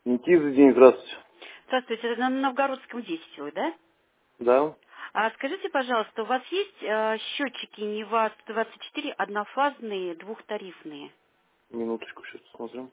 Никита, день, здравствуйте. Здравствуйте, это на Новгородском 10 вы, да? Да, А скажите, пожалуйста, у вас есть счетчики Нева 124 однофазные, двухтарифные? минуточку, сейчас посмотрим.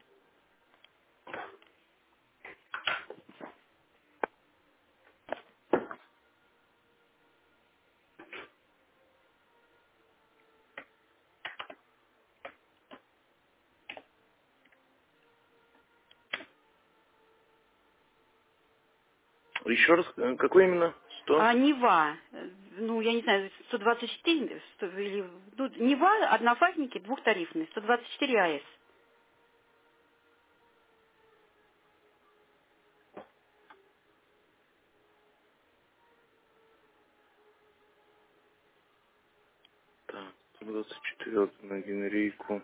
Еще раз, какой именно? 100? А Нева, ну, я не знаю, 124, или, ну, Нева однофазники, двухтарифные, 124 АЭС. Так, 124 на генерейку.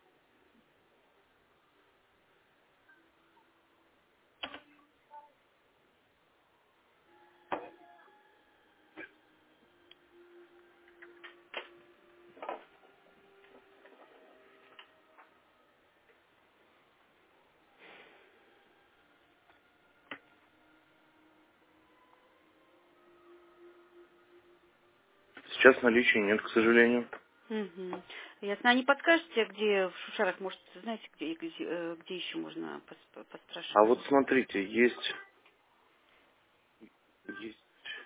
Сейчас наличия нет, к сожалению. Угу. Ясно. А не подскажете, где в Шушарах, может, знаете, где еще можно А поспрашивать? вот смотрите, есть,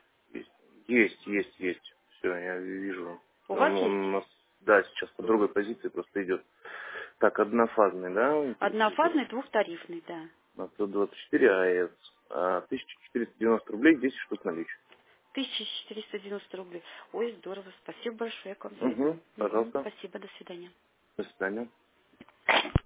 есть. Все, я вижу. У вас Он есть? у нас, да, сейчас по другой позиции просто идет. Так, однофазный, да, интересует вас? Однофазный, двухтарифный, да. На 124 АЭС. 1490 рублей, 10 штук наличия. 1490 рублей. Ой, здорово. Спасибо большое, я к вам Угу, зайду. пожалуйста. Спасибо, до свидания. До свидания.